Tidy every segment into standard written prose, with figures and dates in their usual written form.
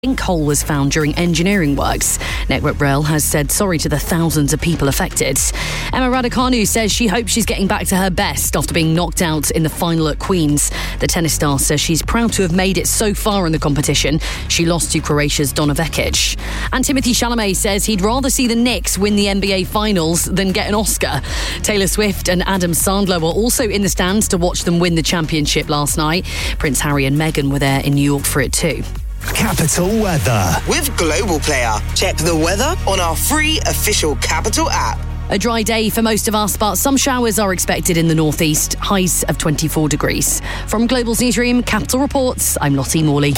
sinkhole was found during engineering works. Network Rail has said sorry to the thousands of people affected. Emma Raducanu says she hopes she's getting back to her best after being knocked out in the final at Queen's. The tennis star says she's proud to have made it so far in the competition. She lost to Croatia's Donna Vekic. And Timothée Chalamet says he'd rather see the Knicks win the NBA Finals than get an Oscar. Taylor Swift and Adam Sandler were also in the stands to watch them win the championship last night. Prince Harry and Meghan were there in New York for it too. Capital Weather. With Global Player. Check the weather on our free official Capital app. A dry day for most of us, but some showers are expected in the northeast. Highs of 24 degrees. From Global's newsroom, Capital Reports, I'm Lottie Morley.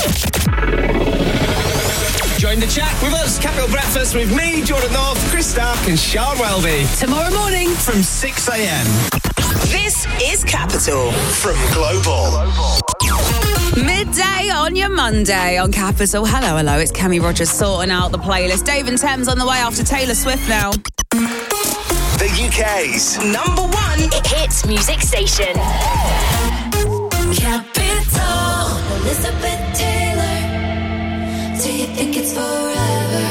Join the chat with us. Capital Breakfast with me, Jordan North, Chris Stark and Sean Welby. Tomorrow morning from 6 a.m. This is Capital from Global. Midday on your Monday on Capital. Hello, it's Kemi Rogers sorting out the playlist. Dave and Thames on the way after Taylor Swift now. The UK's #1 hit music station. Capital. Elizabeth Taylor. Do you think it's forever?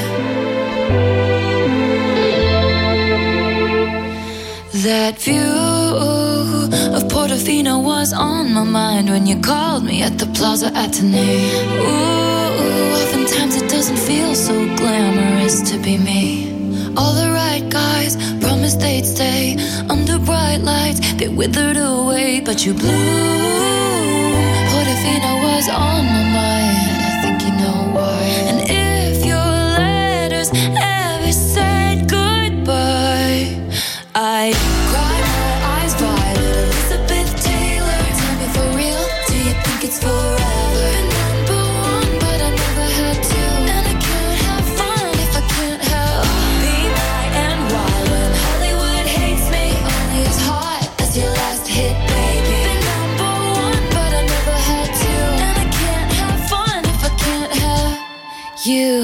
That view of Portofino was on my mind when you called me at the Plaza Athénée. Ooh, oftentimes it doesn't feel so glamorous to be me. All the right guys promised they'd stay under bright lights. They withered away, but you blew. Portofino was on my mind. I think you know why. And if your letters ever said goodbye, I cry my eyes violet. Elizabeth Taylor, tell me for real, do you think it's forever? Been #1, but I never had to. And I can't have fun if I can't have B-I-N-Y. When Hollywood hates me, only as hot as your last hit, baby. Been #1, but I never had to. And I can't have fun if I can't have you.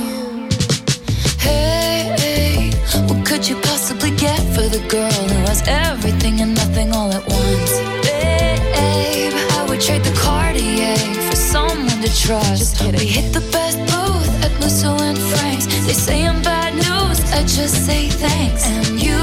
Hey, what could you possibly get for the girl who has everything and nothing all at once? Babe, I would trade the Cartier for someone to trust. Just kidding. We hit the best booth at Musso and Frank's. They say I'm bad news, I just say thanks. And you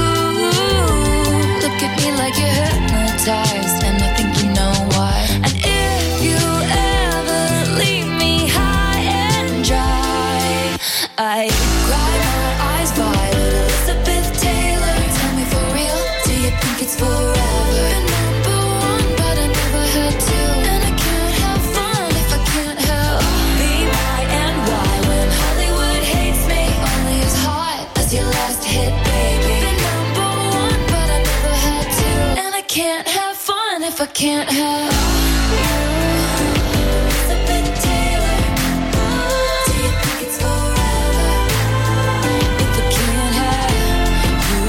look at me like you're hypnotized, and I think you know why. And if you ever leave me high and dry, I cry my eyes violet. Elizabeth Taylor, tell me for real, do you think it's forever? Been #1, but I never had to. And I can't have fun if I can't have B-I-N-Y. When Hollywood hates me, only as hot as your last hit, baby. Been #1, but I never had to. And I can't have fun if I can't have you. Elizabeth Taylor, do you think it's forever? If I can't have you.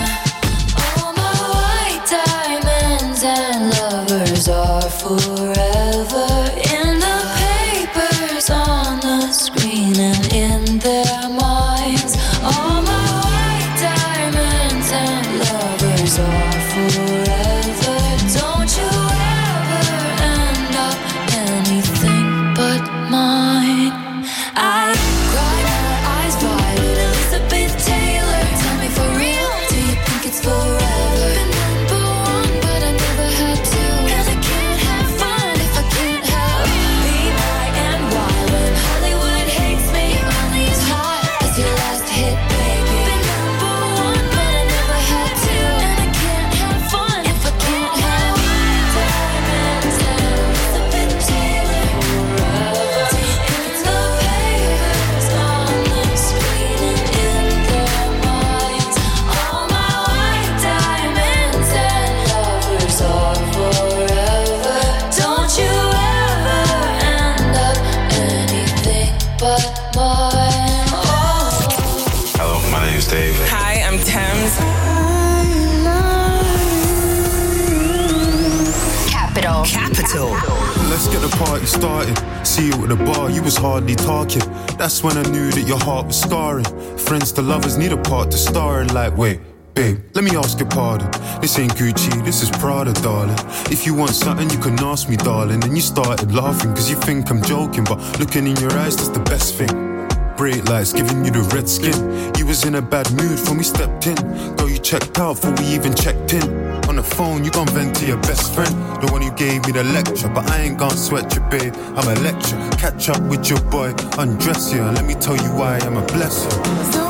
All my white diamonds and lovers are forever in the papers, on the screen, and in their minds. All my white diamonds and lovers are forever. Don't you ever end up anything but mine. I cry my eyes violet. Elizabeth Taylor, tell me for real, do you think it's forever? Been #1, but I never had to. And I can't have fun if I can't have B-I-N-Y. When Hollywood hates me, only as hot as your last hit, baby. Been #1, but I never had to. And I can't have fun if I can't have diamonds and Elizabeth Taylor forever. In the papers, on the screen, and in their minds. All my white diamonds and lovers are forever. Don't you ever end up anything but mine. Hello, my name's Dave. Hi, I'm Thames. Capital. Let's get the party started. See you at the bar, you was hardly talking. That's when I knew that your heart was scarring. Friends to lovers need a part to star in. Like, wait, Babe, let me ask your pardon. This ain't Gucci, this is Prada, darling. If you want something, you can ask me, darling. And you started laughing cause you think I'm joking, but looking in your eyes, that's the best thing. Bright lights giving you the red skin. You was in a bad mood when we stepped in. Girl, you checked out before we even checked in. On the phone, you gon' vent to your best friend, the one who gave me the lecture. But I ain't gon' sweat you, babe, I'm a lecture. Catch up with your boy, undress you, and let me tell you why I'm a blessing.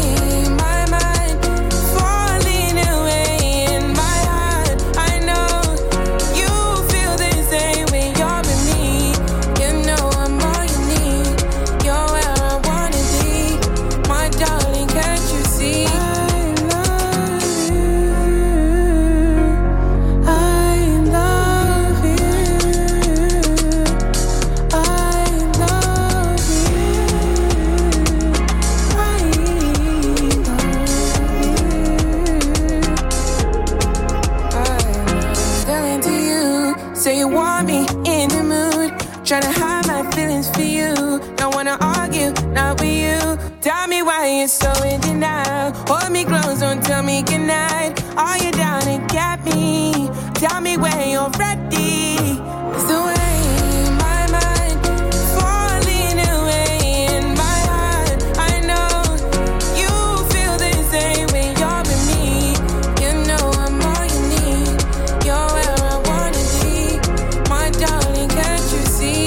Tryna hide my feelings for you. Don't wanna argue, not with you. Tell me why you're so in denial. Hold me close, don't tell me goodnight. Are you down to get me? Tell me when you're ready. It's the way my mind falling away in my heart. I know you feel the same when you're with me. You know I'm all you need. You're where I wanna be. My darling, can't you see?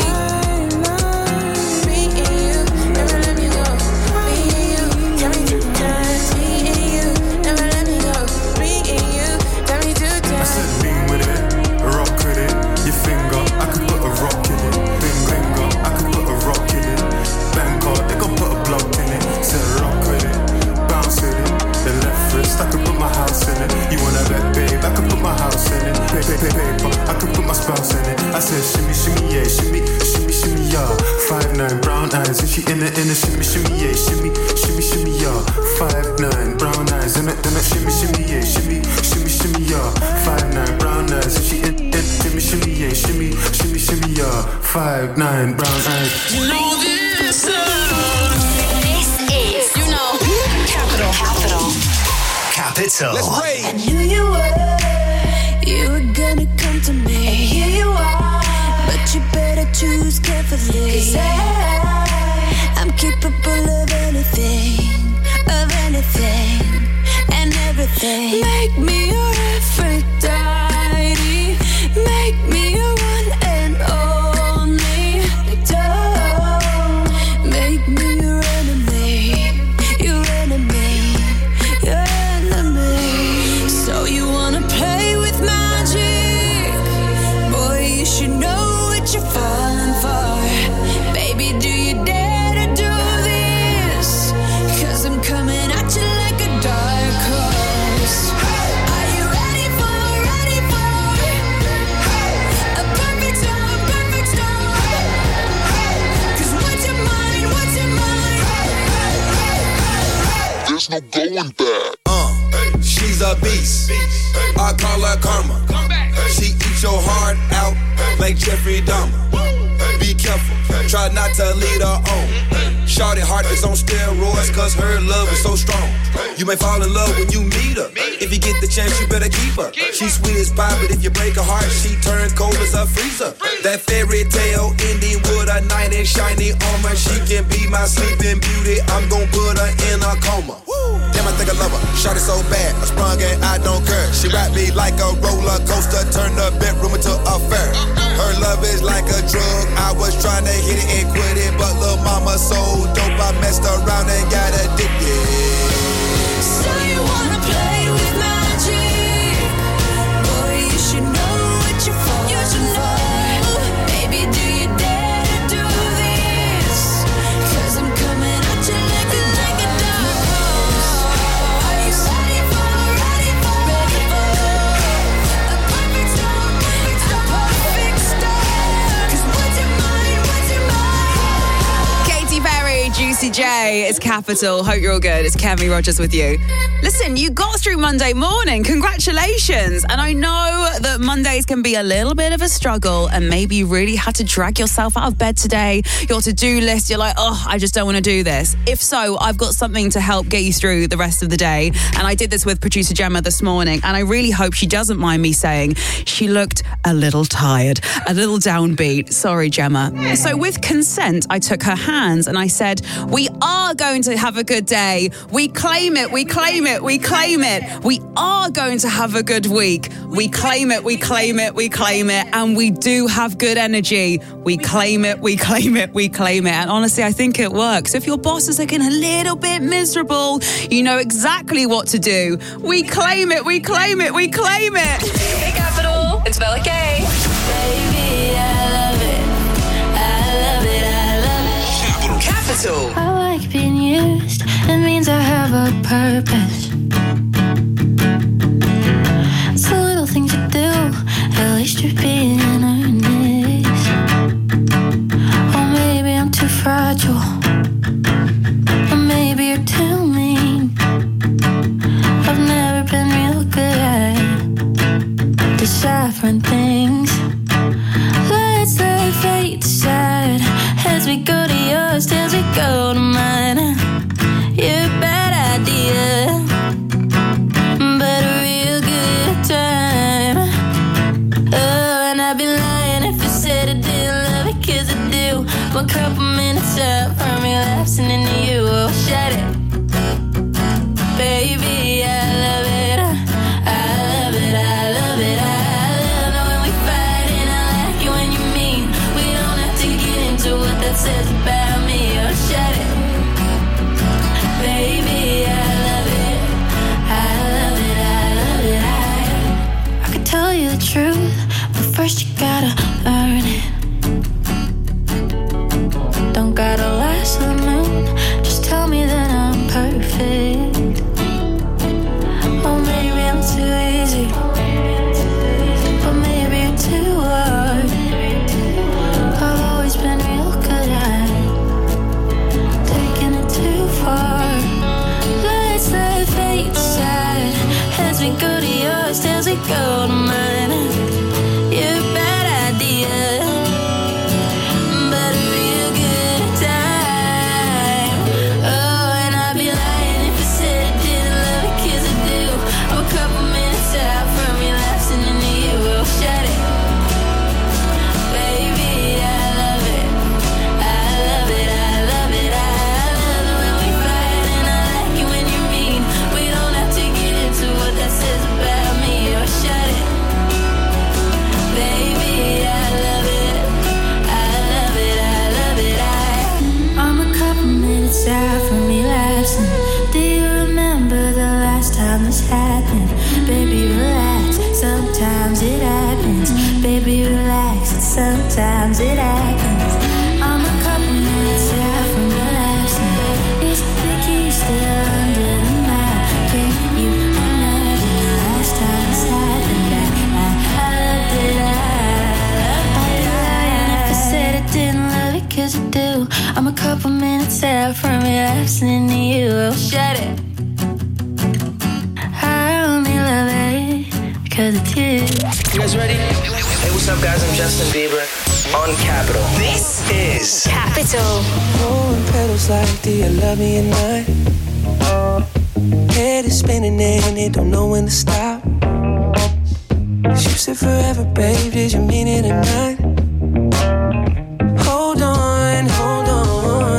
I could put my house in it. You wanna bet, babe? I could put my house in it. Paper, I could put my spouse in it. I said shimmy, shimmy, yeah, shimmy, shimmy, shimmy, yeah. 5'9", brown eyes, and she in it, shimmy, shimmy, yeah, shimmy, shimmy, shimmy, yeah. 5'9", brown eyes, and it, shimmy, shimmy, yeah, shimmy, shimmy, shimmy, yeah. 5'9", brown eyes, and she in it, shimmy, shimmy, yeah, shimmy, shimmy, shimmy, yeah. 5'9", brown eyes. You know this song. This is, you know, Capital. Let's pray. I knew you were gonna come to me. And here you are, but you better choose carefully. 'Cause I'm capable of anything, and everything. Make me your Aphrodite, make me your one and only. Don't make me your enemy, your enemy. So you wanna play with magic? Boy, you should know what you're falling for. Baby, do you dare to do this? 'Cause I'm coming at you like a dark horse. Are you ready for a perfect storm? 'Cause what's your mind? There's no going back. She's a beast, I call her karma. She eats your heart out like Jeffrey Dahmer. Be careful, try not to lead her on. Shawty heart is on steroids cause her love is so strong. You may fall in love when you meet her. If you get the chance, you better keep her. She's sweet as pie, but if you break her heart, she turn cold as a freezer. That fairy tale ending with a knight in shiny armor. She can be my sleeping beauty, I'm gon' put her in a coma. Damn, I think I love her. Shawty so bad, I sprung and I don't care. She wrapped me like a roller coaster, turned the bedroom into a fair. Her love is like a drug. I was trying to hit it and quit it, but lil' mama so dope, I messed around and got addicted. So you wanna play with magic? Boy, you should know what you're falling for. Baby, do you dare to do this? 'Cause I'm coming at you like a dark horse. Are you ready for a perfect storm? 'Cause what's your mind? Katy Perry, Juicy Jessie J. It's Capital. Hope you're all good. It's Kemi Rogers with you. Listen, you got through Monday morning. Congratulations. And I know that Mondays can be a little bit of a struggle, and maybe you really had to drag yourself out of bed today. Your to-do list, you're like, oh, I just don't want to do this. If so, I've got something to help get you through the rest of the day. And I did this with producer Gemma this morning, and I really hope she doesn't mind me saying she looked a little tired, a little downbeat. Sorry, Gemma. So with consent, I took her hands and I said, we are going to have a good day. We claim it, we claim it, we claim it. We are going to have a good week. We claim it, we claim it, we claim it. And we do have good energy. We claim it, we claim it, we claim it. And honestly, I think it works. If your boss is looking a little bit miserable, you know exactly what to do. We claim it, we claim it, we claim it. Hey, Capital. It's Bella K. Baby, I love it. I love it, I love it. Capital. I like being used. It means I have a purpose. It's the little things you do. At least you're being earnest. Or maybe I'm too fragile. Or maybe you're too mean. I've never been real good at deciphering things. Let's let fate decide as we go to yours, as we go to mine. You're a bad idea, but a real good time. Oh, and I'd be lying if I said I didn't love it, 'cause I do. One couple minutes up from relapsing into you. Oh, shut it, baby, I love it. I love it, I love it, I love it when we fight, and I like it when you mean. We don't have to get into what that says about me. Oh, shut it, baby, I love it. I love it, I love it, I could tell you the truth, but first you gotta learn it. Don't gotta last to the moon, just tell me that I'm perfect. Oh, maybe I'm too easy, but maybe you're too hard. I've always been real good at taking it too far. Let's let fate decide as we go to yours, as we go to mine. You're a bad idea, but a real good time. Oh, and I'd be lying if I said I didn't love it, 'cause I do. I'm a couple minutes out from relapsing into you. Oh, shut it, baby, I love it. I love it, I love it, I love it when we fight, and I like it when you're mean. We don't have to get into what that says about me. Oh, shut it, baby, I love it. I love it, I love it, I'm a couple minutes out from relapsing. Do you remember the last time this happened? Baby, relax, sometimes it happens. Baby, relax, sometimes it happens. I'm a couple minutes out from relapsing. Is the key still under the mat? Can you imagine the last time this happened? I loved it, I'd be lying if I said I didn't love it, 'cause I do. I'm a couple minutes out from relapsing into you. Oh, shut it, I only love it because it's you. You guys ready? Hey, what's up, guys? I'm Justin Bieber on Capital. This is Capital. Pouring petals like, do you love me or not? Head is spinning and it don't know when to stop. You said forever, babe, did you mean it or not? Hold on, hold on.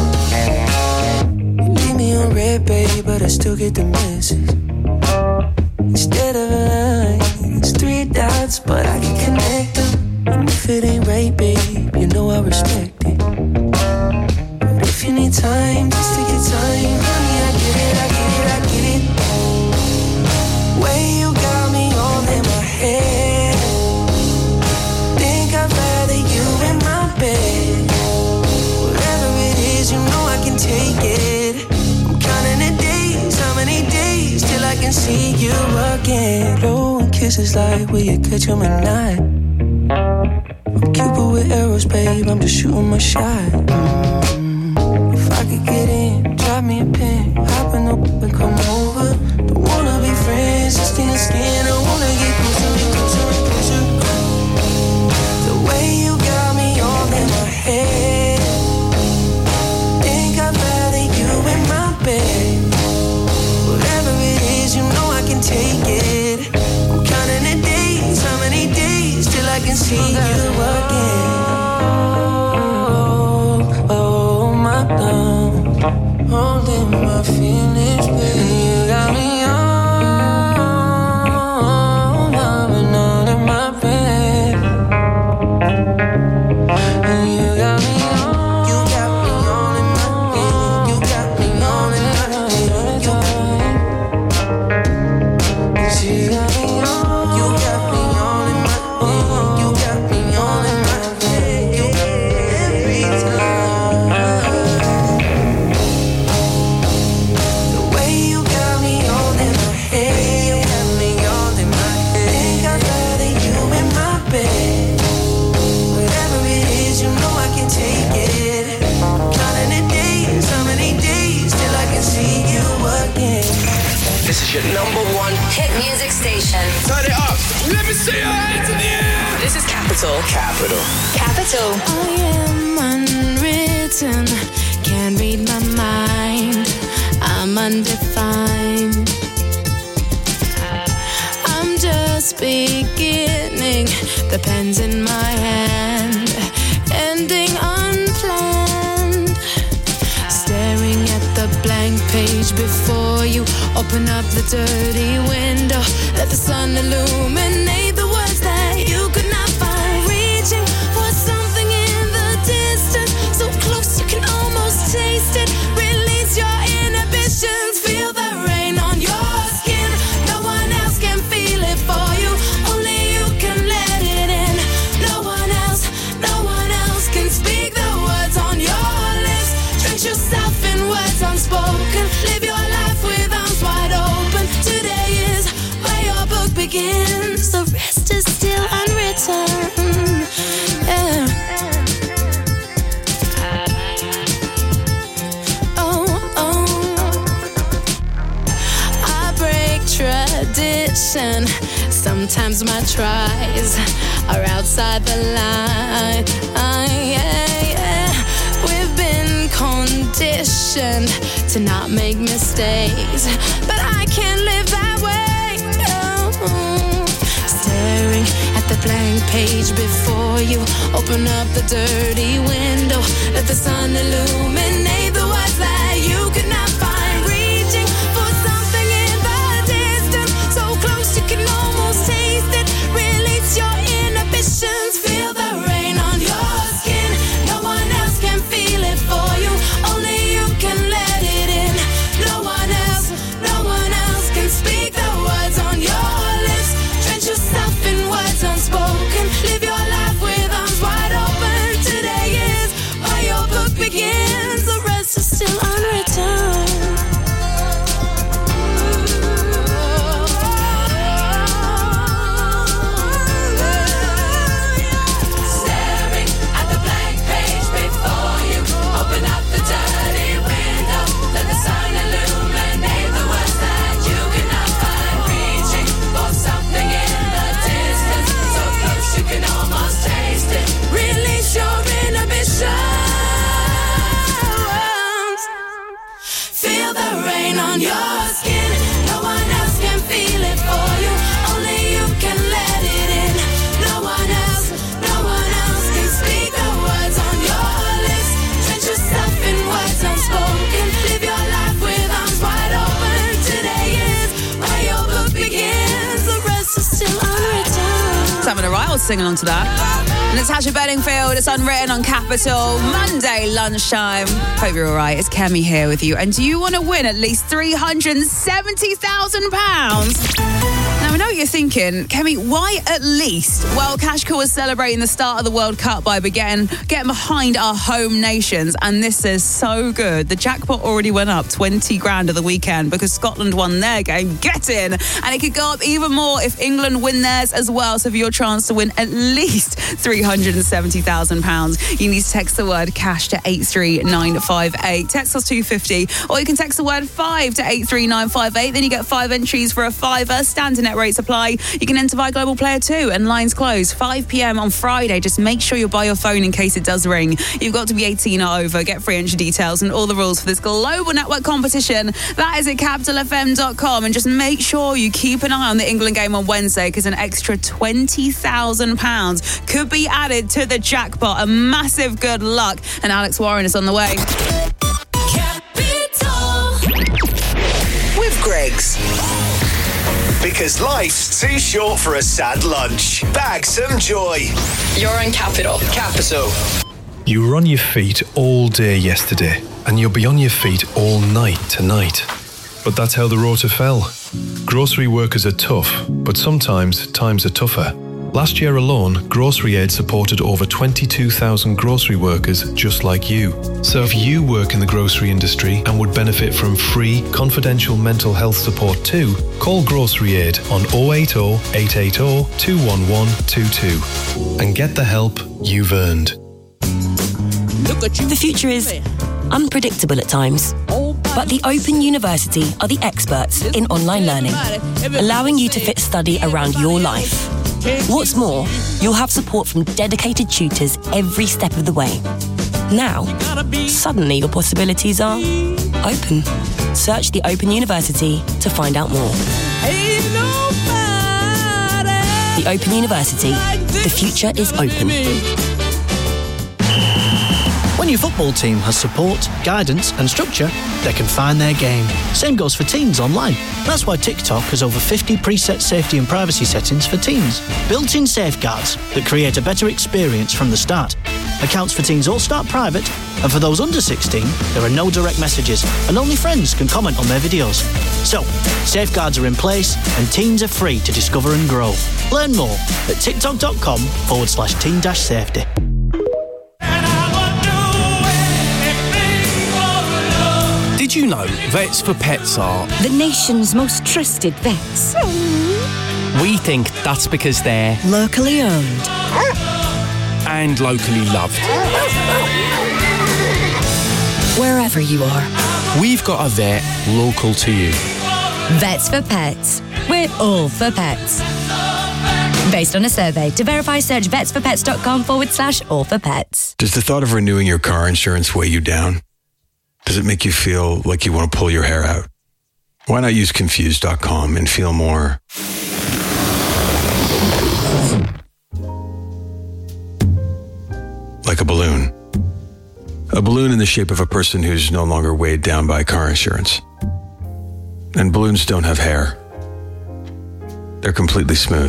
You leave me on red, babe, but I still get the message. Instead of a line, it's 3 dots, but I can connect them. And if it ain't right, babe, you know I respect it. But if you need time, just take your time. Honey, I get it, I get it, I get it. Way you got me all in my head. Think I'd rather you in my bed. Whatever it is, you know I can take it. I'm counting the days, how many days till I can see you again. Blowing kisses like, will you catch them at night? I'm Cupid with arrows, babe, I'm just shooting my shot. If I could get holding my feelings, baby. You got me on, loving all in my bed. And you got me on, you got me all in my bed. You got me all in my bed. You got me on, you got me all in my bed. You got me all in my bed. Every time. The way you got me all in my head, you got me all in my head. Think I'd rather you in my bed. Whatever it is, you know I can take it. Counting the days, how many days till I can see you again? This is your number one hit music station. Turn it up. Let me see your hands in the air. This is Capital. Capital. Capital. I am unwritten, can't read my mind. I'm undefined. I'm just beginning, the pen's in my hand, ending unplanned. Staring at the blank page before you, open up the dirty window, let the sun illuminate the words that you could not find. Reaching for something in the distance, so close you can almost taste it. Release your inhibitions, feel the rain on your skin. No one else can feel it for you, only you can let it in. No one else can speak the words on your lips. Drench yourself in words unspoken, live your life with arms wide open. Today is where your book begins, the rest is still unwritten. Yeah. I break tradition. Sometimes my tries are outside the line. We've been conditioned to not make mistakes, but I can't live that way. No. Staring at the blank page before you, open up the dirty window, let the sun illuminate the words that you could not find. Reaching for something in the distance, so close you can almost taste it. Release your inhibitions, feel the rain on your skin. No one else can feel it for you, only you can let it in. No one else can speak the words on your lips. Drench yourself in words unspoken, live your life with arms wide open. Today is where your book begins, the rest is still unwritten. Staring at the blank page before you, open up the dirty window, let the sun illuminate the words that you cannot find. Reaching for something in the distance, so close you can almost taste it. Release your inhibitions, feel the rain on your skin. No one else can feel it for you, only you can let it in. No one else can speak the words on your lips. Drench yourself in words unspoken, live your life with arms wide open. Today is where your book begins, the rest is still unwritten. Having a right, I was singing on to that. And it's Natasha Bedingfield, it's Unwritten on Capital, Monday lunchtime. Hope you're all right. It's Kemi here with you. And do you want to win at least £370,000? Now, I know what you're thinking, Kemi, why at least? Well, Cashcore was celebrating the start of the World Cup by getting behind our home nations, and this is so good. The jackpot already went up 20 grand at the weekend because Scotland won their game. Get in! And it could go up even more if England win theirs as well. So for your chance to win at least £370,000, you need to text the word cash to 83958. Text us 250, or you can text the word 5 to 83958. Then you get 5 entries for a £5. Standard net rates apply. You can enter via Global Player 2, and lines close 5 p.m. on Friday. Just make sure you're by your phone in case it does ring. You've got to be 18 or over. Get free entry details and all the rules for this global network competition. That is at capitalfm.com. And just make sure you keep an eye on the England game on Wednesday, because an extra £20,000 could be added to the jackpot. A massive good luck. And Alex Warren is on the way. Capital. Because life's too short for a sad lunch. Bag some joy. You're on Capital. You were on your feet all day yesterday, and you'll be on your feet all night tonight. But that's how the rota fell. Grocery workers are tough, but sometimes times are tougher. Last year alone, Grocery Aid supported over 22,000 grocery workers just like you. So if you work in the grocery industry and would benefit from free, confidential mental health support too, call Grocery Aid on 080 880 21122 and get the help you've earned. The future is unpredictable at times, but the Open University are the experts in online learning, allowing you to fit study around your life. What's more, you'll have support from dedicated tutors every step of the way. Now, suddenly your possibilities are open. Search the Open University to find out more. The Open University. The future is open. When your football team has support, guidance and structure, they can find their game. Same goes for teens online. That's why TikTok has over 50 preset safety and privacy settings for teens. Built-in safeguards that create a better experience from the start. Accounts for teens all start private, and for those under 16, there are no direct messages, and only friends can comment on their videos. So, safeguards are in place, and teens are free to discover and grow. Learn more at tiktok.com/teen-safety. Did you know Vets for Pets are the nation's most trusted vets? We think that's because they're locally owned and locally loved. Wherever you are, we've got a vet local to you. Vets for Pets. We're all for pets. Based on a survey. To verify, search vetsforpets.com/all-for-pets. Does the thought of renewing your car insurance weigh you down? Does it make you feel like you want to pull your hair out? Why not use Confused.com and feel more like a balloon? A balloon in the shape of a person who's no longer weighed down by car insurance. And balloons don't have hair. They're completely smooth.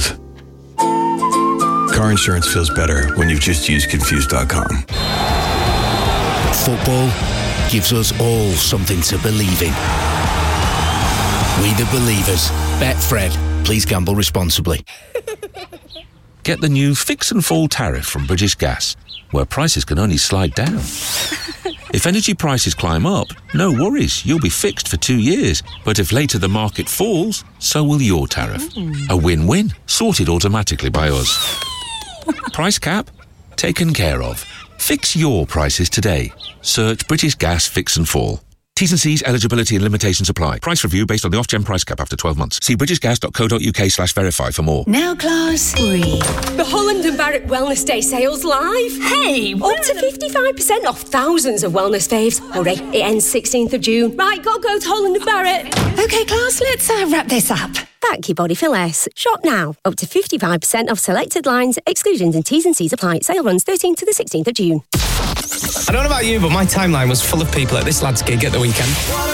Car insurance feels better when you've just used Confused.com. Football gives us all something to believe in. We the believers. Betfred. Please gamble responsibly. Get the new Fix and Fall tariff from British Gas, where prices can only slide down. If energy prices climb up, no worries, you'll be fixed for 2 years. But if later the market falls, so will your tariff. A win-win, sorted automatically by us. Price cap? Taken care of. Fix your prices today. Search British Gas Fix and Fall. T's and C's, eligibility and limitations apply. Price review based on the off-gen price cap after 12 months. See britishgas.co.uk/verify for more. Now, class 3. The Holland & Barrett Wellness Day sales live. Hey, up to 55% off thousands of wellness faves. Hurry, it ends 16th of June. Right, go to Holland & Barrett. Okay, class, let's wrap this up. Back your body for less. Shop now. Up to 55% off selected lines. Exclusions and T's and C's apply. Sale runs 13th to the 16th of June. I don't know about you, but my timeline was full of people at this lad's gig at the weekend.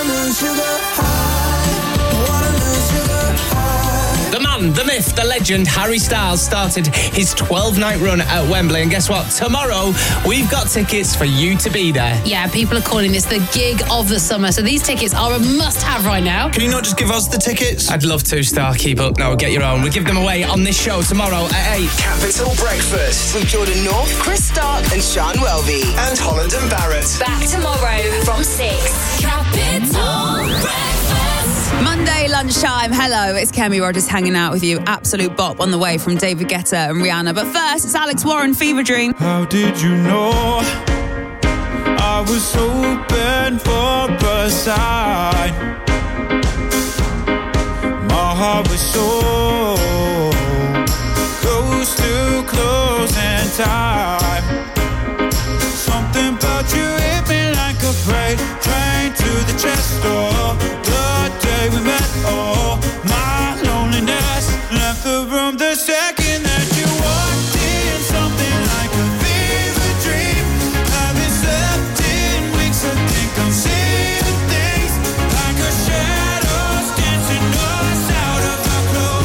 The man, the myth, the legend, Harry Styles started his 12-night run at Wembley. And guess what? Tomorrow, we've got tickets for you to be there. Yeah, people are calling this the gig of the summer. So these tickets are a must-have right now. Can you not just give us the tickets? I'd love to, Starkey, but no, get your own. We'll give them away on this show tomorrow at 8. Capital Breakfast with Jordan North, Chris Stark and Sean Welby. And Holland & Barrett. Back tomorrow from 6. Capital Breakfast. Monday lunchtime. Hello, it's Kemi Rogers hanging out with you. Absolute bop on the way from David Guetta and Rihanna. But first, it's Alex Warren, Fever Dream. How did you know I was open for a sign? My heart was so close to closing time. Something about you hit me like a freight train to the chest door. The day we met, oh, my loneliness left the room the second that you walked in. Something like a fever dream. Haven't slept in weeks. I think I'm seeing things like a shadows dancing us out of our clothes.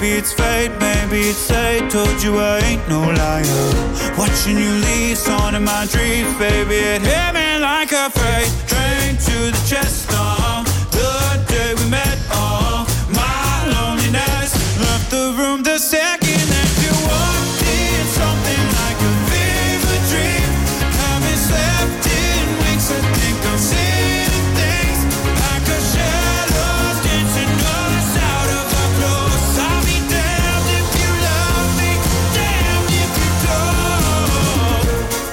maybe it's fate, maybe it's fate. Told you I ain't no liar. Watching you leave, song in my dreams, baby. It hit me like a freight train to the chest. The day we met, my loneliness left the room the second that you walked in. Something like a fever dream. Haven't slept in weeks. I think I'm seeing things like a shadow dancing us out of our clothes. I'll be damned if you love me, damned if you don't.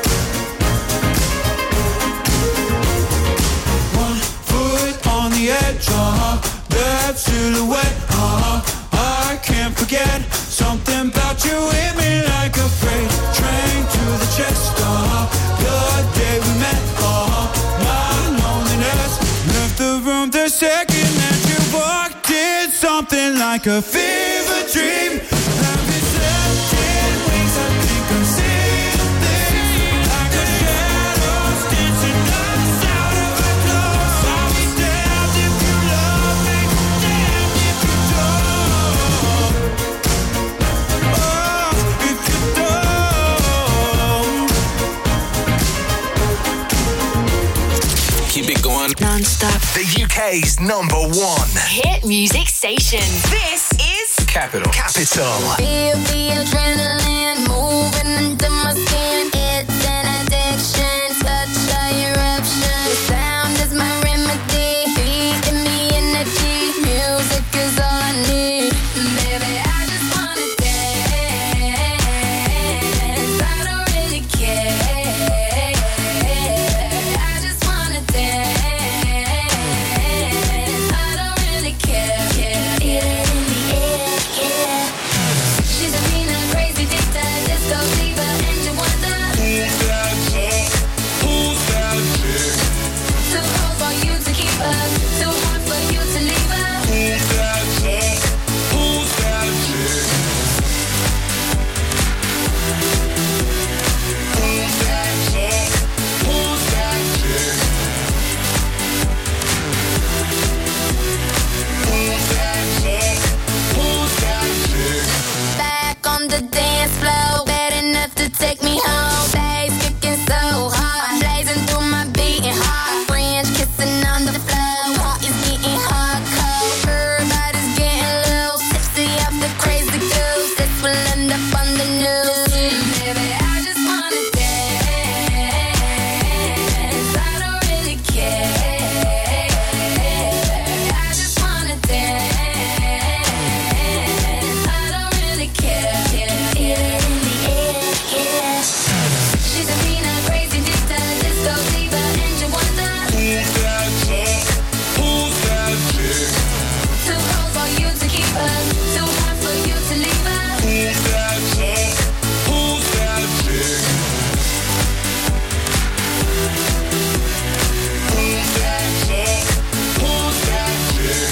One foot on the edge, that silhouette, I can't forget. Something about you hit me like a freight train to the chest. The day we met, my loneliness left the room the second that you walked in. Something like a fever dream. Haven't slept in weeks. I think I'm seeing things like a shadows dancing us out of our clothes. I'll be damned if you love me, damned if you don't. Oh, if you don't. Keep it going non-stop. The UK's #1 hit music station. This is Capital. Feel the adrenaline moving into my skin. It's an addiction, such a eruption. The sound is my remedy, feeding me energy. Music is all I need. Baby, I just wanna dance. I don't really care. I just wanna dance. I don't really care. Feel it in the air, yeah. She's a mean and crazy dictator, disco diva, and you wonder who's that chick? Who's that chick? Too cold for you to keep her, too hot for you to leave her. Who's that chick? Who's that chick? Who's that chick? Who's that chick? Who's that chick? Who's that chick? Back on the dance floor, bad enough to take me home. Bass kicking so hard, blazing through my beating heart. French kissing on the floor, heart is getting hardcore. Everybody's getting low, tipsy off the crazy goose. This will end up on the news. Baby, I just wanna dance. I don't really care. I just wanna dance. I don't really care. Feel it in the air, yeah. She's a mean and crazy dictator, disco diva, and you wonder who's that chick? Who's that chick? Too cold for you to keep her, too hot for you to leave her. Who's that chick? Who's that chick? Who's that chick? Who's that chick?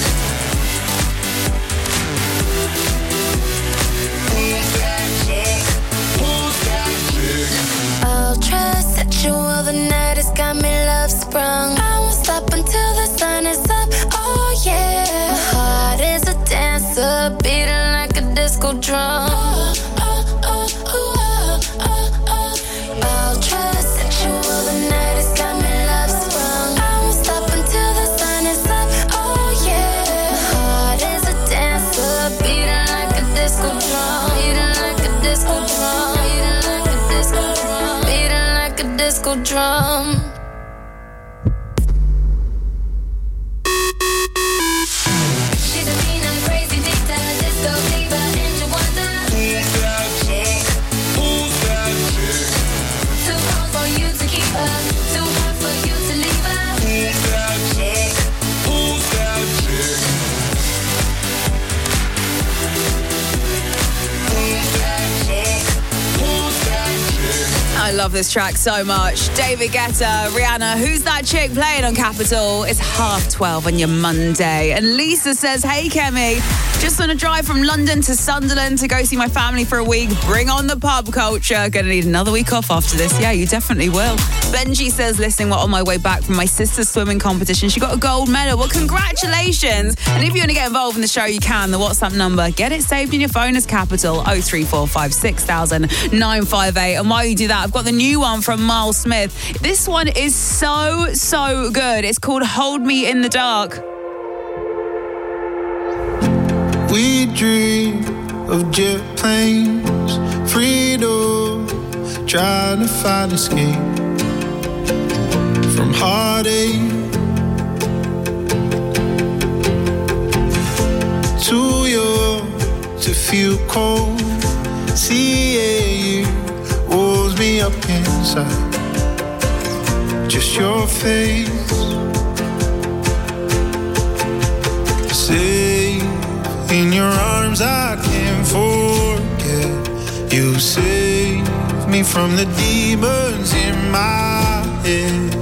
Who's that chick? Who's that chick? Ultra sexual, the night has got me love sprung. I won't stop until the sun is up. Oh yeah, my heart is a dancer, beating like a disco drum. Ultra sexual, the night has got me love sprung. I won't stop until the sun is up. Oh yeah, my heart is a dancer, beating like a disco drum, beating like a disco drum, beating like a disco drum, beating like a disco drum. She's a mean and crazy dictator, disco diva, and you wonder who's that chick? Who's that chick? Too cold for you to keep her, too hot for you to leave her. Who's that chick? Who's that chick? Who's that chick? Who's that chick? I love this track so much. David Guetta, Rihanna, Who's That Chick playing on Capital? It's 12:30 on your Monday. And Lisa says, hey, Kemi, just on a drive from London to Sunderland to go see my family for a week. Bring on the pub culture. Gonna need another week off after this. Yeah, you definitely will. Benji says, listening, we're on my way back from my sister's swimming competition. She got a gold medal. Well, congratulations. And if you want to get involved in the show, you can. The WhatsApp number, get it saved in your phone as Capital 0345 6000 958. And while you do that, I've got the new one from Miles Smith. This one is so good. It's called Hold Me in the Dark. We dream of jet planes, freedom, trying to find escape from heartache. Too young to feel cold, seeing you holds me up inside. Just your face, safe in your arms, I can't forget. You save me from the demons in my head.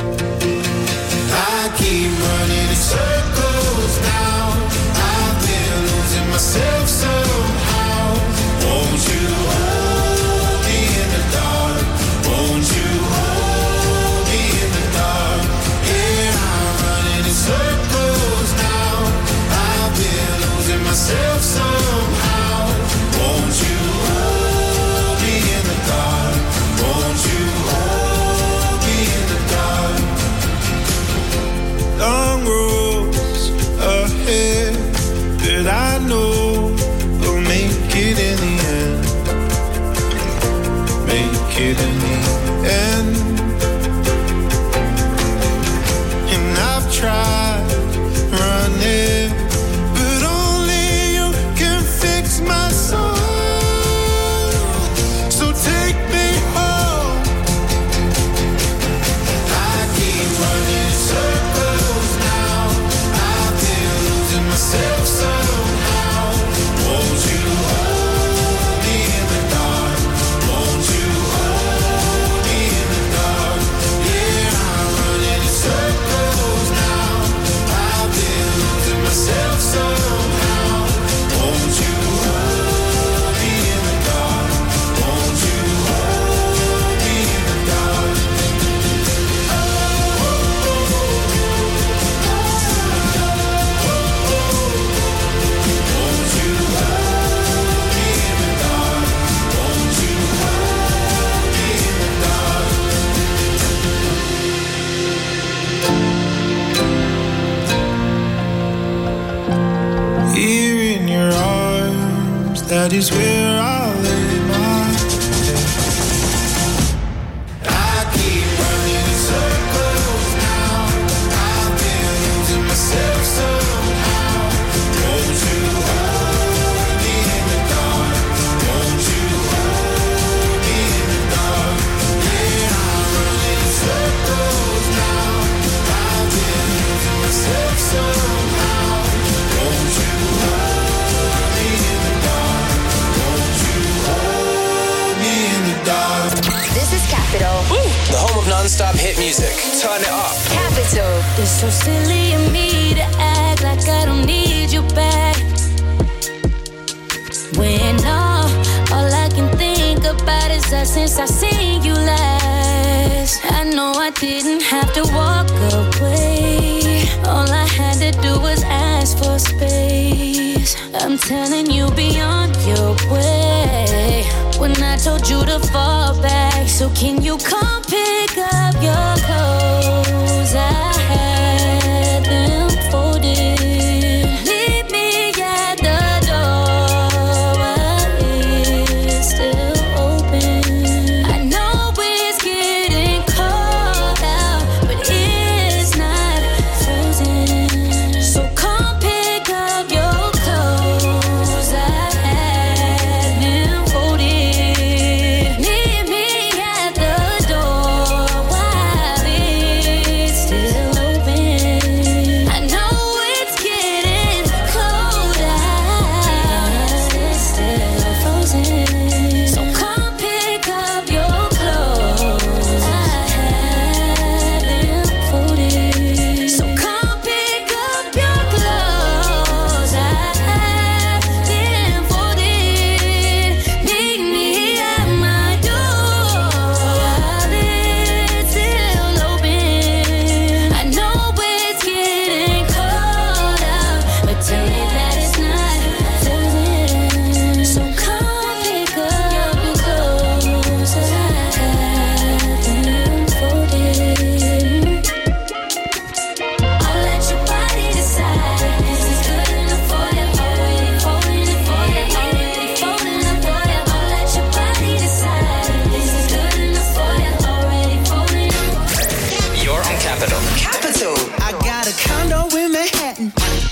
I keep running in circles now. I've been losing myself somehow. Won't you hold me in the dark? Won't you hold me in the dark? Yeah, I'm running in circles now. I've been losing myself somehow. Won't you hold me in the dark? Won't you hold me in the dark? Long roads ahead, but I know we'll make it in the end. Make it in the end. And I've tried running, but only you can fix my soul. So take me home. I keep running in circles now. I've been losing myself somehow. Won't you hold me in the dark? Won't you hold me in the dark? Yeah, I'm running in circles now. I've been losing myself somehow. Won't you hold me in the dark? Won't you hold me in the dark? Won't you hold me in the dark? Won't you hold me in the dark? Here in your arms, that is where I'll lay my head. I keep running in circles now. I've been losing myself somehow. Won't you hold me in the dark? Won't you hold me in the dark? Yeah, I'm running in circles now. I've been losing myself somehow. Won't you hold me in the dark? Won't you hold me in the dark? This is Capital. The home of non-stop hit music. Turn it up. Capital. It's so silly of me to act like I don't need you back. When all I can think about is us since I seen you last. I know I didn't have to walk away. All I had to do was ask for space. I'm telling you, be on your way. When I told you to fall back, so can you come pick up your clothes? I had them folded. Leave me at the door while it's still open. I know it's getting cold out, but it's not frozen. So come pick up your clothes. I had them folded. Leave me at the door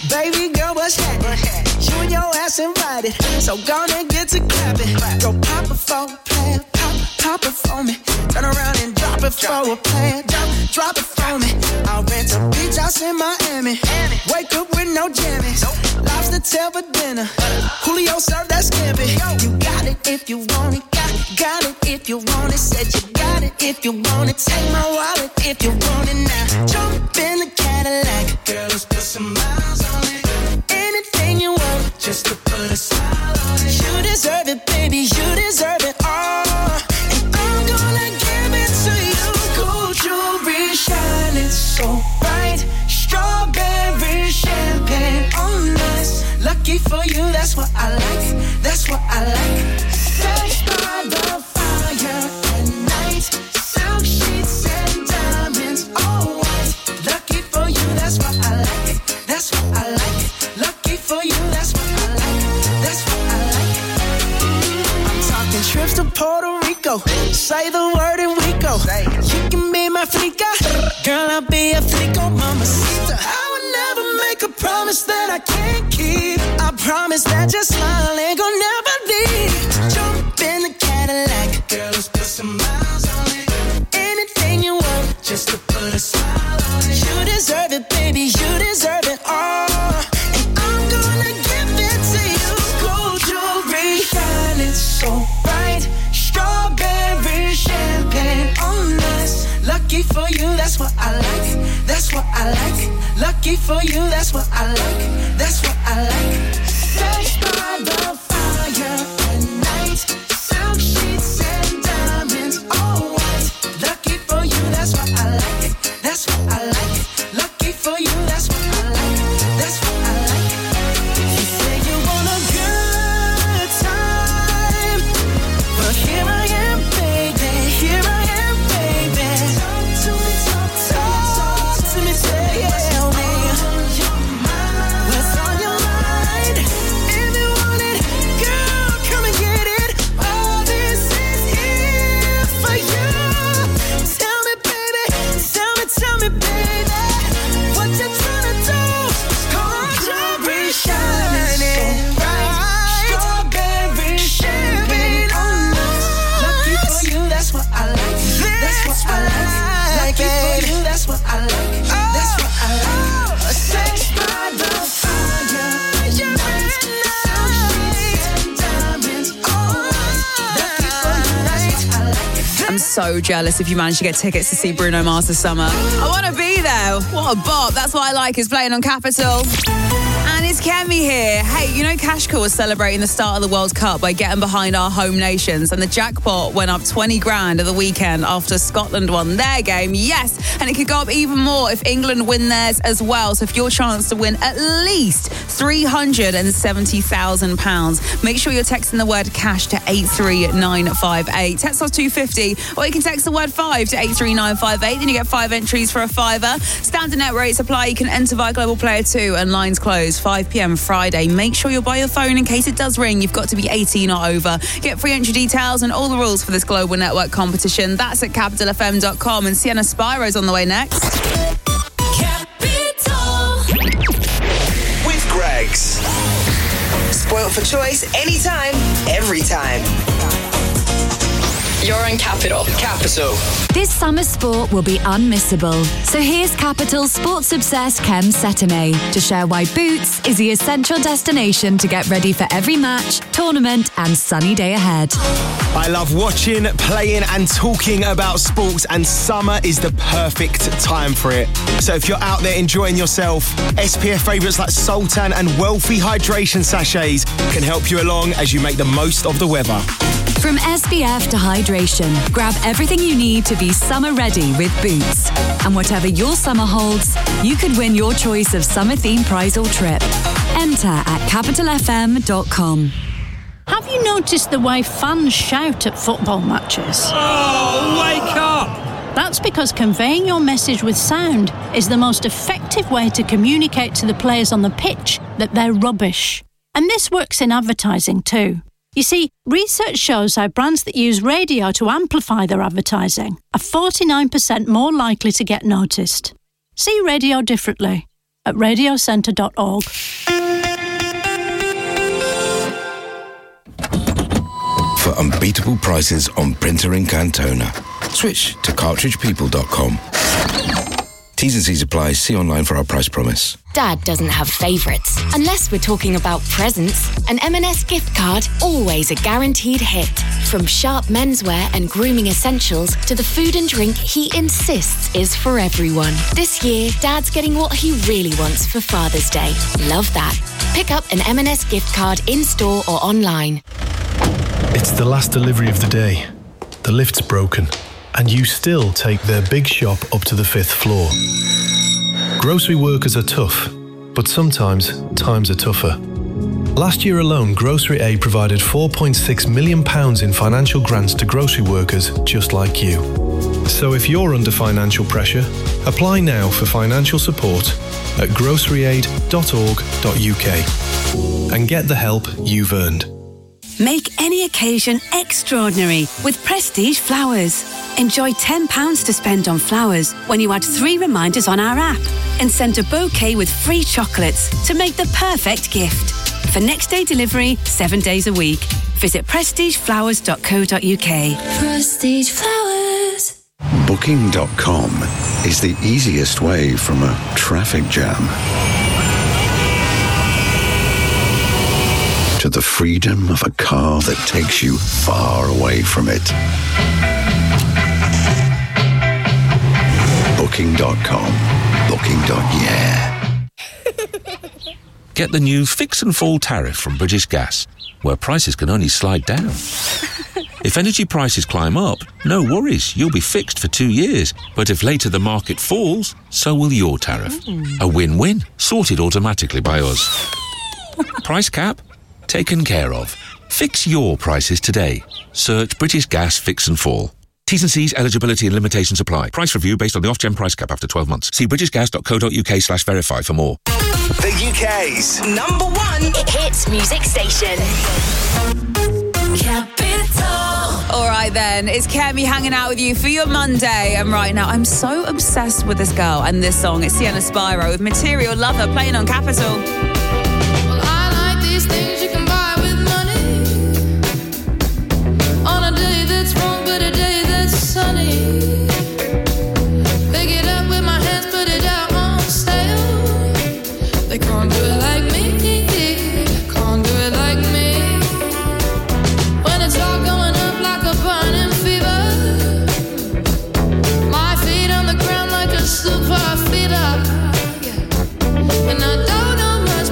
Baby girl, what's happening? You and your ass invited, so gonna get to clapping. Go pop it for a plan, pop it for me. Turn around and drop it for a plan, drop it for me. I'll rent a beach house in Miami. Wake up with no jammies. Lobster tail for dinner. Julio served that scampi. You got it if you want it. Got it if you want it. Said you got it if you want it. Take my wallet if you want it now. Jump in the Cadillac. Girl, let's put some miles on it. Anything you want, just to put a smile on it. You deserve it, baby. You deserve it all. And I'm gonna give it to you. Gold jewelry shining so bright. Strawberry champagne on us. Lucky for you, that's what I like. That's what I like. Sex by the fire at night. Silk sheets and diamonds, all white. Lucky for you, that's what I like. That's what I like. Lucky for you, that's what I like. That's what I like. I'm talking trips to Puerto Rico. Say the word and we go. You can be my flica. Girl, I'll be a flico, mamacita. I would never make a promise that I can't keep. I promise that your smile ain't gonna never leave. Jump in the Cadillac. Girl, let's put some miles on it. Anything you want, just to put a smile on it. You deserve it, baby. You deserve it all. And I'm gonna give it to you. Gold jewelry shining so bright. Strawberry champagne on us. Lucky for you, that's what I like. That's what I like. Lucky for you, that's what I like. That's what I like. Sex by the fire at night. Silk sheets and diamonds, all white. Lucky for you, that's what I like. That's what I like. Lucky for you, that's what I like. That's what I like. You say you want a good time, but here I am, baby. Here I am, baby. Talk to me, talk to me, tell me what's on your mind. If you want it, girl, come and get it. All this is here for you. Tell me, baby, what you tryna do? Gold jewelry shining bright. Strawberry champagne on us. Lucky for you, that's what I like. That's what I like. Lucky for you, that's what I like. That's what I like. Sex by the fire. I'm so jealous if you manage to get tickets to see Bruno Mars this summer. I want to be there. What a bop. That's what I like, is playing on Capital. And it's Kemi here. Hey, you know Kashka was celebrating the start of the World Cup by getting behind our home nations, and the jackpot went up 20 grand at the weekend after Scotland won their game. Yes, and it could go up even more if England win theirs as well. So if your chance to win at least £370,000, make sure you're texting the word cash to 83958. Text us 250, or you can text the word 5 to 83958, then you get 5 entries for a £5. Standard net rates apply. You can enter via Global Player 2, and lines close 5 p.m. Friday. Make sure you're by your phone in case it does ring. You've got to be 18 or over. Get free entry details and all the rules for this global network competition. That's at capitalfm.com. And Sienna Spiro's on the way next. Capital. With Greggs. Spoiled for choice, anytime, every time. You're on Capital. Capital. This summer sport will be unmissable. So here's Capital's sports-obsessed Kem Setame to share why Boots is the essential destination to get ready for every match, tournament and sunny day ahead. I love watching, playing and talking about sports, and summer is the perfect time for it. So if you're out there enjoying yourself, SPF favourites like Sultan and Wealthy hydration sachets can help you along as you make the most of the weather. From SPF to hydration, grab everything you need to be summer ready with Boots. And whatever your summer holds, you could win your choice of summer-themed prize or trip. Enter at capitalfm.com. Have you noticed the way fans shout at football matches? Oh, wake up! That's because conveying your message with sound is the most effective way to communicate to the players on the pitch that they're rubbish. And this works in advertising too. You see, research shows how brands that use radio to amplify their advertising are 49% more likely to get noticed. See radio differently at radiocentre.org. For unbeatable prices on printer ink and toner, switch to cartridgepeople.com. T's and C's apply. See online for our price promise. Dad doesn't have favourites. Unless we're talking about presents, an M&S gift card, always a guaranteed hit. From sharp menswear and grooming essentials to the food and drink he insists is for everyone. This year, Dad's getting what he really wants for Father's Day. Love that. Pick up an M&S gift card in-store or online. It's the last delivery of the day. The lift's broken, and you still take their big shop up to the 5th floor. Grocery workers are tough, but sometimes times are tougher. Last year alone, Grocery Aid provided £4.6 million in financial grants to grocery workers just like you. So if you're under financial pressure, apply now for financial support at groceryaid.org.uk and get the help you've earned. Make any occasion extraordinary with Prestige Flowers. Enjoy £10 to spend on flowers when you add 3 reminders on our app and send a bouquet with free chocolates to make the perfect gift. For next day delivery, 7 days a week. Visit prestigeflowers.co.uk. Prestige Flowers. Booking.com is the easiest way from a traffic jam to the freedom of a car that takes you far away from it. Booking.com. Booking.yeah. Get the new Fix and Fall tariff from British Gas, where prices can only slide down. If energy prices climb up, no worries, you'll be fixed for 2 years. But if later the market falls, so will your tariff. A win-win, sorted automatically by us. Price cap? Taken care of. Fix your prices today. Search British Gas Fix and Fall. T's and C's, eligibility and limitations apply. Price review based on the off-gen price cap after 12 months. See britishgas.co.uk/verify for more. The UK's #1 hit music station. All right then, it's Kemi hanging out with you for your Monday. And right now, I'm so obsessed with this girl and this song. It's Sienna Spyro with Material Lover playing on Capital. Well, I like these things you can buy with money. On a day that's wrong, but a day that's sunny. Pick it up with my hands, put it out on sale. They can't do it like me, can't do it like me. When it's all going up like a burning fever, my feet on the ground like a super feeder. And I don't know much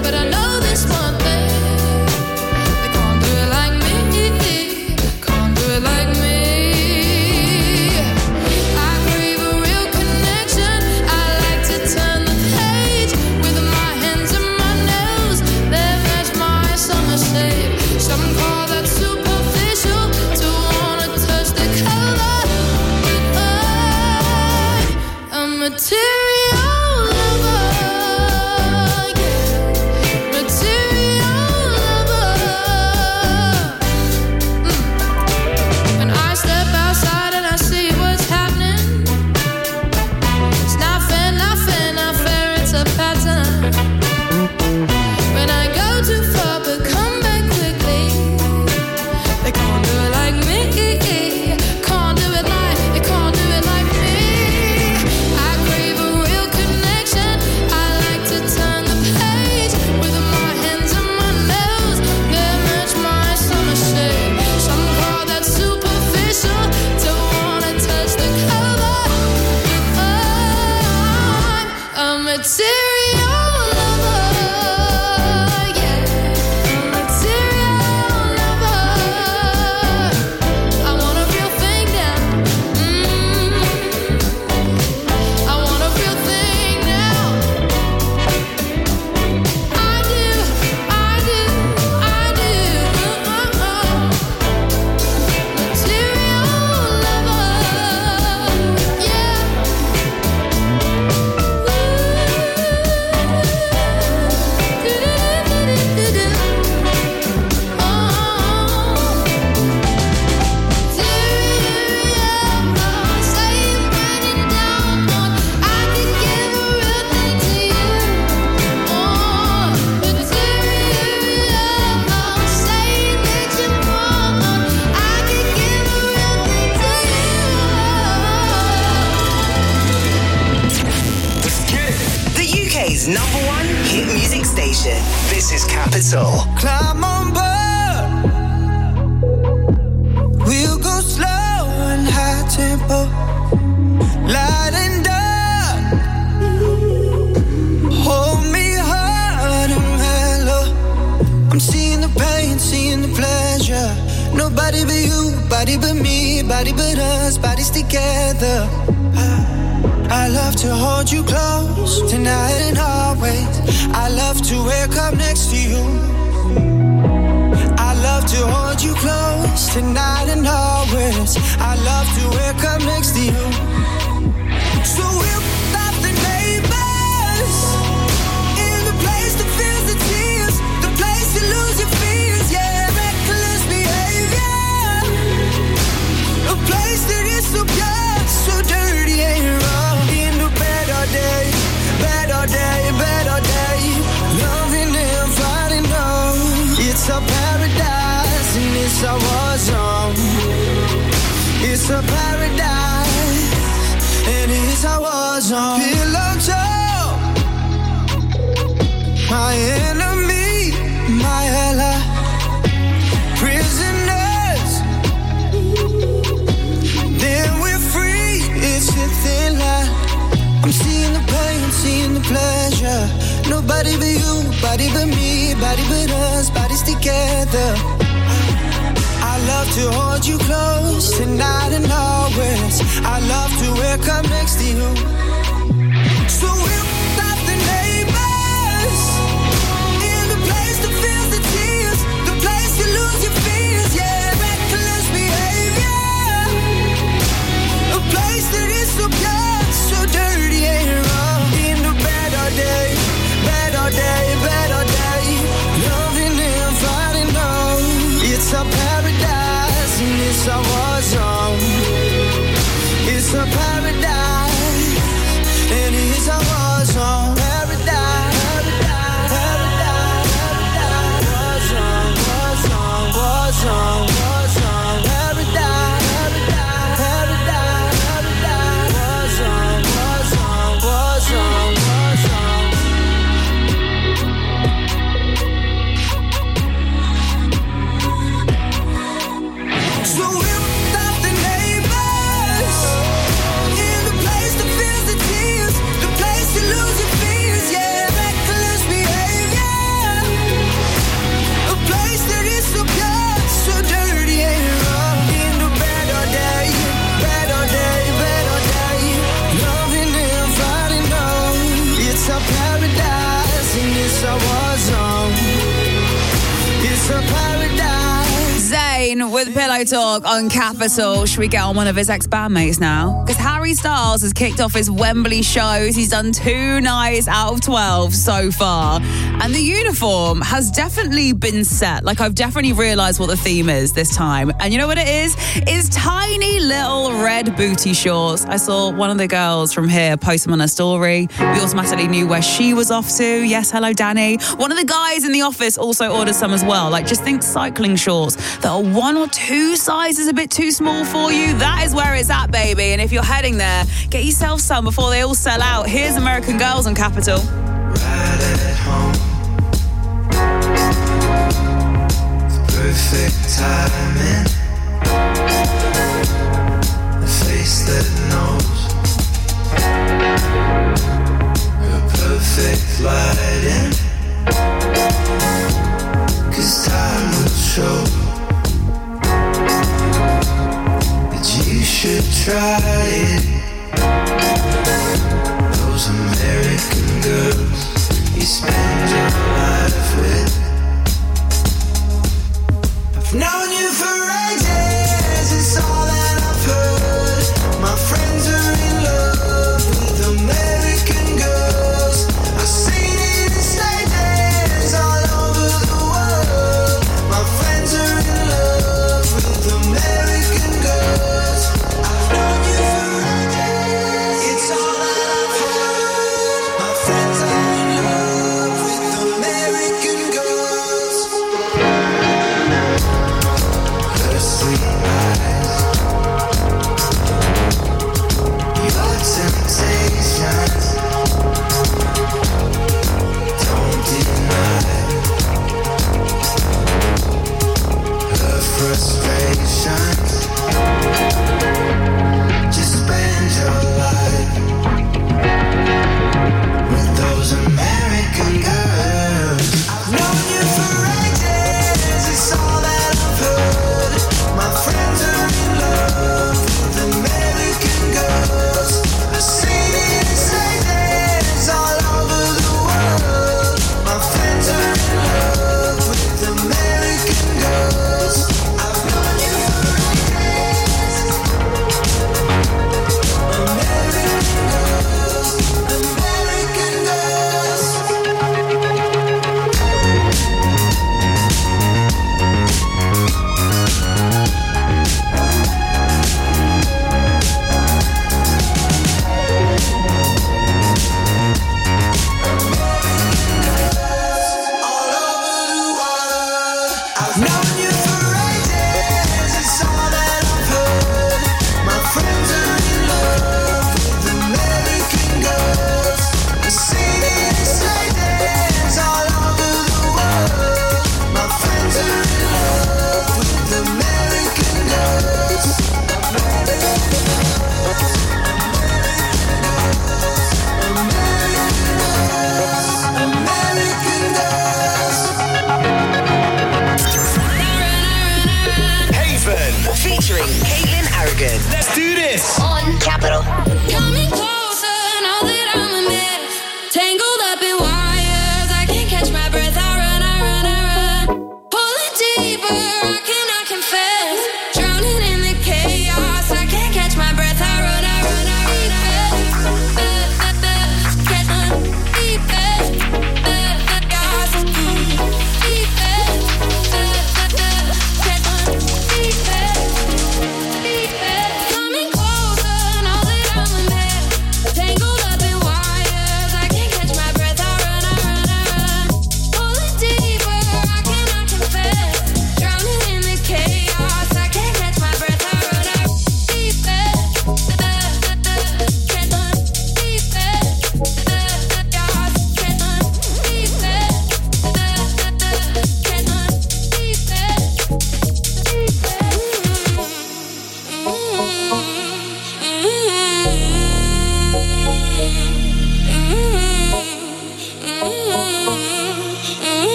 hit music station. This is Capital. Climb on board. We'll go slow and high tempo. Light and dark. Hold me hard and mellow. I'm seeing the pain, seeing the pleasure. Nobody but you, body but me, body but us, bodies together. I love to hold you close, tonight and always. I love to wake up next to you. I love to hold you close, tonight and always. I love to wake up next to you. So we'll stop the neighbors in the place that feels the tears, the place to lose your fears, yeah, reckless behavior. A place that is so pure, so dirty and wrong. Day, better day, better day. Loving and fighting on. It's a paradise and it's a war zone. It's a paradise and it's a war zone. Pillow talk. My enemy, my ally. Prisoners. Then we're free. It's a thin line. I'm seeing the pain, seeing the pleasure. Nobody but you, body but me, body but us, bodies together. I love to hold you close, tonight and always. I love to wake up next to you. So we'll stop the neighbors in the place that feels the tears, the place to lose your fears, yeah, reckless behavior. A place that is so pure, so dirty and wrong. In the better day, better day, better day. Loving and fighting on. It's a paradise and it's a war zone. It's a paradise and it's a war zone. Paradise, paradise, paradise, paradise. War zone, war zone, war zone, war zone. Paradise, paradise, paradise, paradise. War zone, war zone, war zone, war zone. So we'll stop the neighbors in the place that feels the tears, the place to lose your fears, yeah, reckless behavior. A place that is so pure, so dirty and wrong. In the better day, better day, better day. Loving and fighting on. It's a paradise and it's a war zone. It's a paradise. Zayn with Pillow Talk on Capital. Should we get on one of his ex-bandmates now? Because Harry Styles has kicked off his Wembley shows. He's done 2 nights out of 12 so far. And the uniform has definitely been set. Like, I've definitely realised what the theme is this time. And you know what it is? It's tiny little red booty shorts. I saw one of the girls from here post them on her story. We automatically knew where she was off to. Yes, hello, Danny. One of the guys in the office also ordered some as well. Like, just think cycling shorts that are 1 or 2 sizes a bit too small for you. That is where it's at, baby. And if you're heading there, get yourself some before they all sell out. Here's American Girls on Capital. Right at home. Perfect timing. A face that knows. Her perfect lighting. 'Cause time will show that you should try it. Those American girls you spend your life with. I've known you for ages, it's all that I've heard. My friends are in love with American girls. I've seen it in stages all over the world. My friends are in love with American girls. I've known you for ages, it's all that I've heard. My friends are in love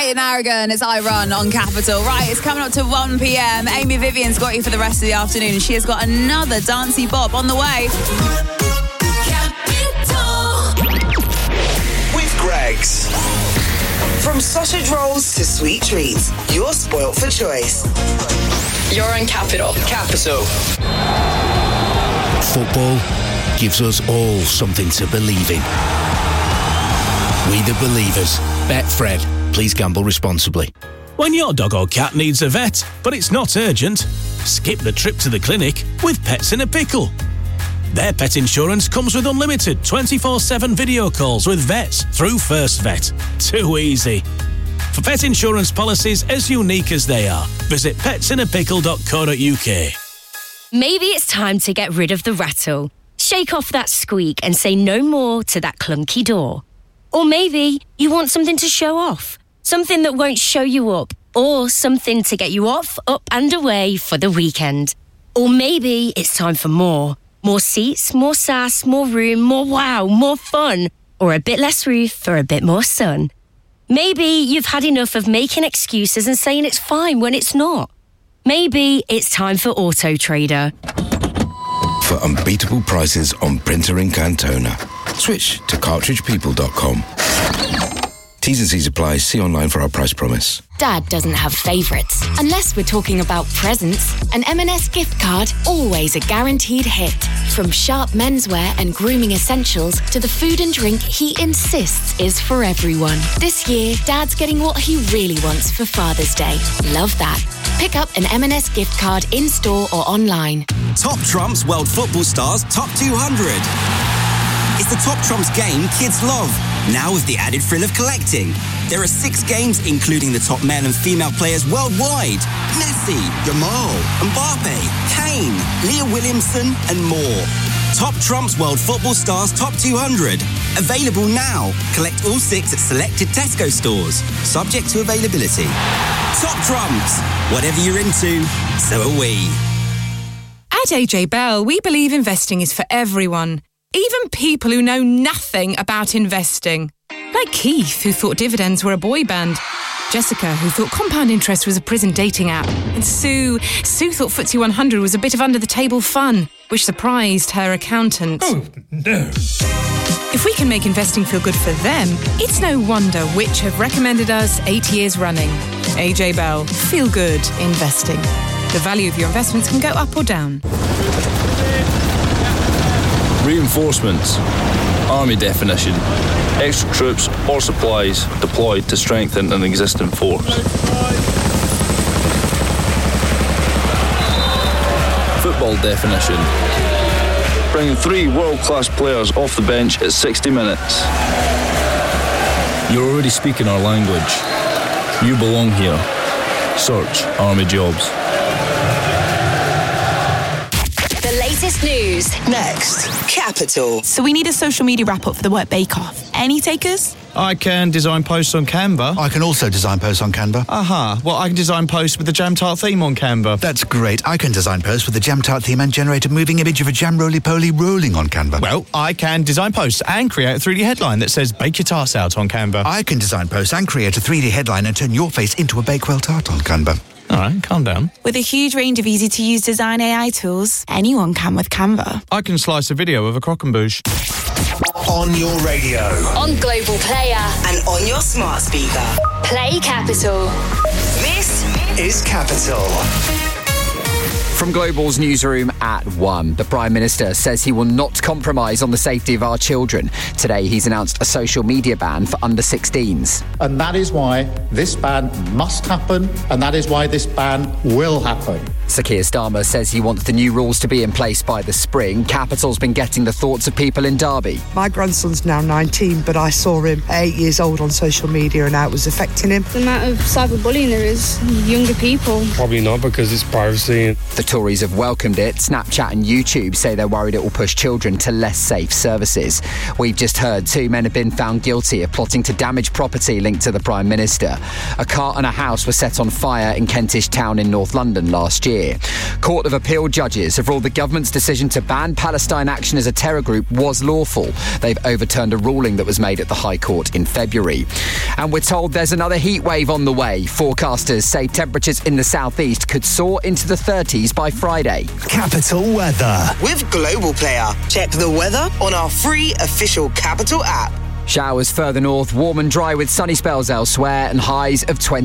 Clayton Aragon, it's I Run on Capital. Right, it's coming up to 1 p.m. Amy Vivian's got you for the rest of the afternoon, and she has got another dancey bop on the way. With Greggs. From sausage rolls to sweet treats, you're spoilt for choice. You're on Capital. Capital. Football gives us all something to believe in. We the believers. Betfred. Please gamble responsibly. When your dog or cat needs a vet, but it's not urgent, skip the trip to the clinic with Pets in a Pickle. Their pet insurance comes with unlimited 24/7 video calls with vets through First Vet. Too easy. For pet insurance policies as unique as they are, visit petsinApickle.co.uk. Maybe it's time to get rid of the rattle. Shake off that squeak and say no more to that clunky door. Or maybe you want something to show off. Something that won't show you up. Or something to get you off, up and away for the weekend. Or maybe it's time for more. More seats, more sass, more room, more wow, more fun. Or a bit less roof for a bit more sun. Maybe you've had enough of making excuses and saying it's fine when it's not. Maybe it's time for Auto Trader. For unbeatable prices on printer ink and toner, switch to cartridgepeople.com. T's and C's apply. See online for our price promise. Dad doesn't have favourites. Unless we're talking about presents, an M&S gift card, always a guaranteed hit. From Sharp menswear and grooming essentials to the food and drink he insists is for everyone. This year, Dad's getting what he really wants for Father's Day. Love that. Pick up an M&S gift card in-store or online. Top Trumps World Football Stars Top 200. It's the Top Trumps game kids love, now with the added thrill of collecting. There are 6 games, including the top male and female players worldwide. Messi, Jamal, Mbappe, Kane, Leah Williamson, and more. Top Trumps World Football Stars Top 200. Available now. Collect all 6 at selected Tesco stores. Subject to availability. Top Trumps. Whatever you're into, so are we. At AJ Bell, we believe investing is for everyone. Even people who know nothing about investing. Like Keith, who thought dividends were a boy band. Jessica, who thought compound interest was a prison dating app. And Sue thought FTSE 100 was a bit of under-the-table fun, which surprised her accountant. Oh, no. If we can make investing feel good for them, it's no wonder Which have recommended us 8 years running. AJ Bell, feel good investing. The value of your investments can go up or down. Reinforcements. Army definition. Extra troops or supplies deployed to strengthen an existing force. Football definition. Bringing 3 world-class players off the bench at 60 minutes. You're already speaking our language. You belong here. Search Army Jobs. Latest news. Next, Capital. So we need a social media wrap-up for the Work Bake-Off. Any takers? I can design posts on Canva. I can also design posts on Canva. Aha. Well, I can design posts with the Jam Tart theme on Canva. That's great. I can design posts with the Jam Tart theme and generate a moving image of a jam roly-poly rolling on Canva. Well, I can design posts and create a 3D headline that says bake your tarts out on Canva. I can design posts and create a 3D headline and turn your face into a Bakewell tart on Canva. All right, calm down. With a huge range of easy-to-use design AI tools, anyone can with Canva. I can slice a video of a croquembouche. On your radio. On Global Player. And on your smart speaker. Play Capital. This is Capital. From Global's newsroom at 1, the Prime Minister says he will not compromise on the safety of our children. Today, he's announced a social media ban for under-16s. And that is why this ban must happen, and that is why this ban will happen. Sir Keir Starmer says he wants the new rules to be in place by the spring. Capital's been getting the thoughts of people in Derby. My grandson's now 19, but I saw him at 8 years old on social media and how it was affecting him. The amount of cyberbullying there is, younger people. Probably not, because it's privacy. The Tories have welcomed it. Snapchat and YouTube say they're worried it will push children to less safe services. We've just heard 2 men have been found guilty of plotting to damage property linked to the Prime Minister. A car and a house were set on fire in Kentish Town in North London last year. year. Court of Appeal judges have ruled the government's decision to ban Palestine Action as a terror group was lawful. They've overturned a ruling that was made at the High Court in February. And we're told there's another heat wave on the way. Forecasters say temperatures in the southeast could soar into the 30s by Friday. Capital Weather. With Global Player. Check the weather on our free official Capital app. Showers further north, warm and dry with sunny spells elsewhere and highs of 20.